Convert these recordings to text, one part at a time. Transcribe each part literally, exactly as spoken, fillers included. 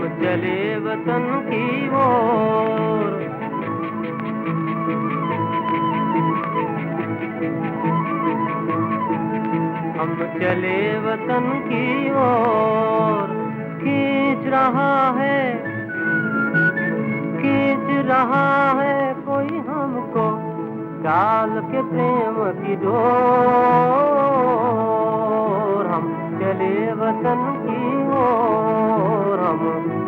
चले वतन की ओर। हम चले वतन की ओर। खींच रहा है खींच रहा है कोई हमको डाल के प्रेम की डोर। हम चले वतन की ओर। हम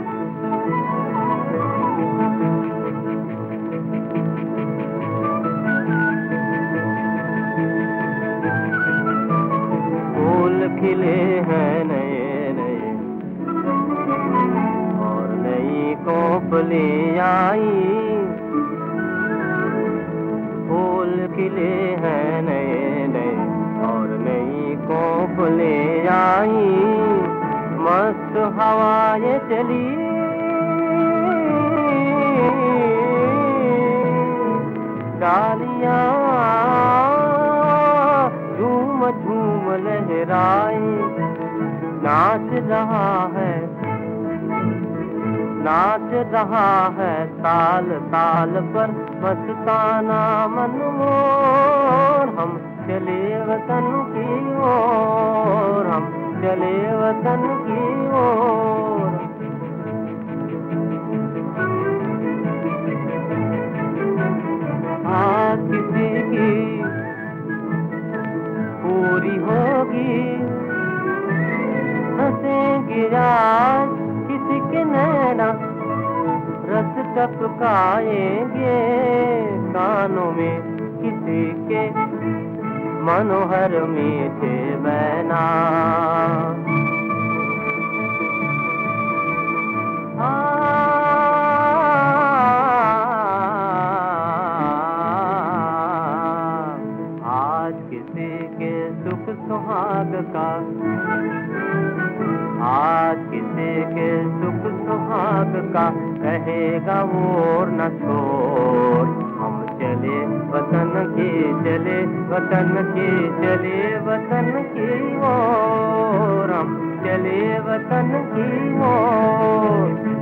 फूल खिले हैं नए नए और नई कोपली आई। फूल खिले हैं नए नए और नई कोपली आई। मस्त हवाएं चली डालियां झूम झूम लहराई। नाच रहा है नाच रहा है ताल ताल पर मस्ताना मन मोर। हम चले वतन की ओर। हम चले वतन की ओर। आज किसी की पूरी होगी हंसेंगे आज किसी के नैना रस टपकाएंगे कानों में किसी के मनोहर मीठे बहना। आज किसी के सुख सुहाग का आज किसी के सुख सुहाग का कहेगा वो न छोड़। हम चले वतन की चले वतन की चले वतन की ओर। हम चले वतन की ओर।